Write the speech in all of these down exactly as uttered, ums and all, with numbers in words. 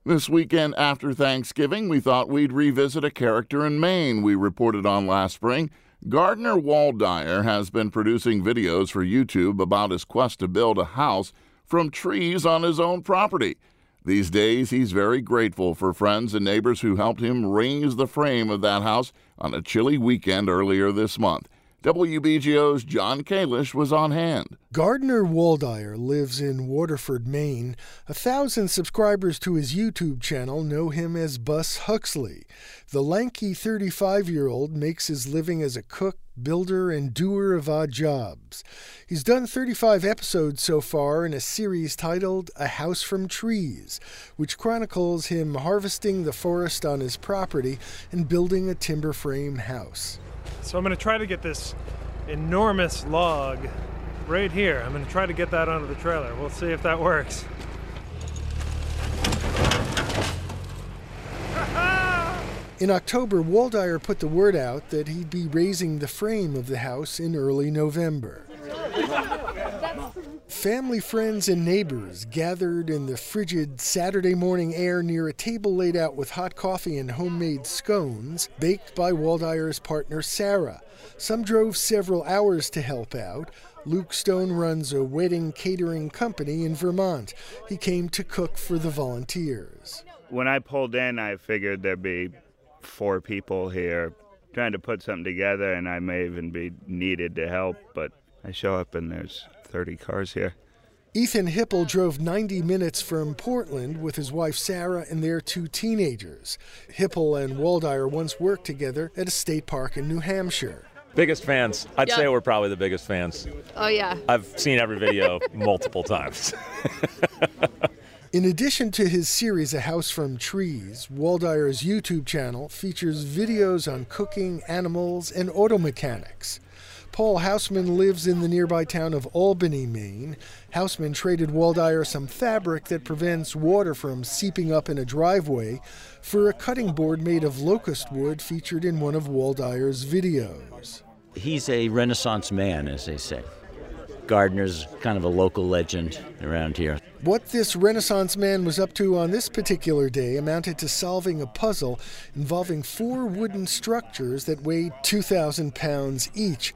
This weekend after Thanksgiving, we thought we'd revisit a character in Maine we reported on last spring. Gardner Waldire has been producing videos for YouTube about his quest to build a house from trees on his own property. These days, he's very grateful for friends and neighbors who helped him raise the frame of that house on a chilly weekend earlier this month. W B G O's John Kalish was on hand. Gardner Waldire lives in Waterford, Maine. A thousand subscribers to his YouTube channel know him as Bus Huxley. The lanky thirty-five-year-old makes his living as a cook, builder, and doer of odd jobs. He's done thirty-five episodes so far in a series titled A House from Trees, which chronicles him harvesting the forest on his property and building a timber frame house. So I'm going to try to get this enormous log right here. I'm going to try to get that onto the trailer. We'll see if that works. In October, Waldire put the word out that he'd be raising the frame of the house in early November. Family, friends, and neighbors gathered in the frigid Saturday morning air near a table laid out with hot coffee and homemade scones, baked by Waldire's partner Sarah. Some drove several hours to help out. Luke Stone runs a wedding catering company in Vermont. He came to cook for the volunteers. When I pulled in, I figured there'd be four people here trying to put something together, and I may even be needed to help, but I show up and there's thirty cars here. Ethan Hipple drove ninety minutes from Portland with his wife Sarah and their two teenagers. Hipple and Waldire once worked together at a state park in New Hampshire. Biggest fans. I'd Yep. say we're probably the biggest fans. Oh, yeah. I've seen every video multiple times. In addition to his series A House from Trees, Waldire's YouTube channel features videos on cooking, animals, and auto mechanics. Paul Houseman lives in the nearby town of Albany, Maine. Houseman traded Waldire some fabric that prevents water from seeping up in a driveway for a cutting board made of locust wood featured in one of Waldire's videos. He's a Renaissance man, as they say. Gardner's kind of a local legend around here. What this Renaissance man was up to on this particular day amounted to solving a puzzle involving four wooden structures that weighed two thousand pounds each.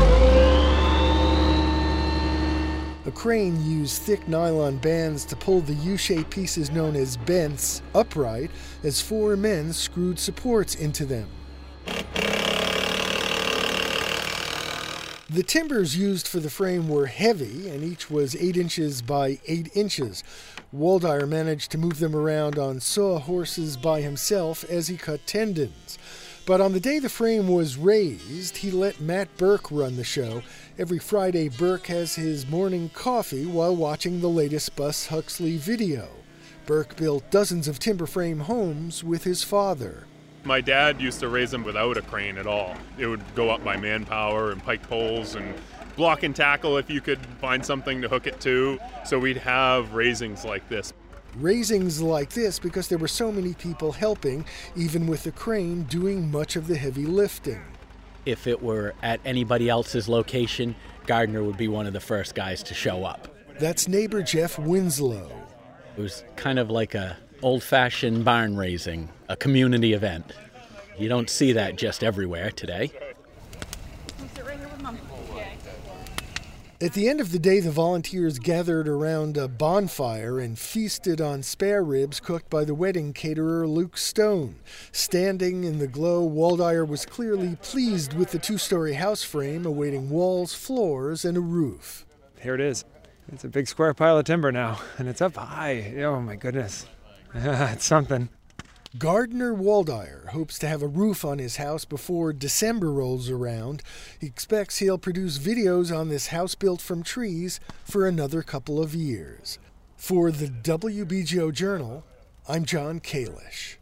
A crane used thick nylon bands to pull the U-shaped pieces known as bents upright as four men screwed supports into them. The timbers used for the frame were heavy, and each was eight inches by eight inches. Waldire managed to move them around on sawhorses by himself as he cut tendons. But on the day the frame was raised, he let Matt Burke run the show. Every Friday, Burke has his morning coffee while watching the latest Bus Huxley video. Burke built dozens of timber frame homes with his father. My dad used to raise them without a crane at all. It would go up by manpower and pike poles and block and tackle if you could find something to hook it to. So we'd have raisings like this. Raisings like this because there were so many people helping, even with the crane doing much of the heavy lifting. If it were at anybody else's location, Gardner would be one of the first guys to show up. That's neighbor Jeff Winslow. It was kind of like a old-fashioned barn raising, a community event. You don't see that just everywhere today. At the end of the day, the volunteers gathered around a bonfire and feasted on spare ribs cooked by the wedding caterer Luke Stone. Standing in the glow, Waldire was clearly pleased with the two-story house frame awaiting walls, floors, and a roof. Here it is. It's a big square pile of timber now, and it's up high. Oh, my goodness. It's something. Gardner Waldire hopes to have a roof on his house before December rolls around. He expects he'll produce videos on this house built from trees for another couple of years. For the W B G O Journal, I'm John Kalish.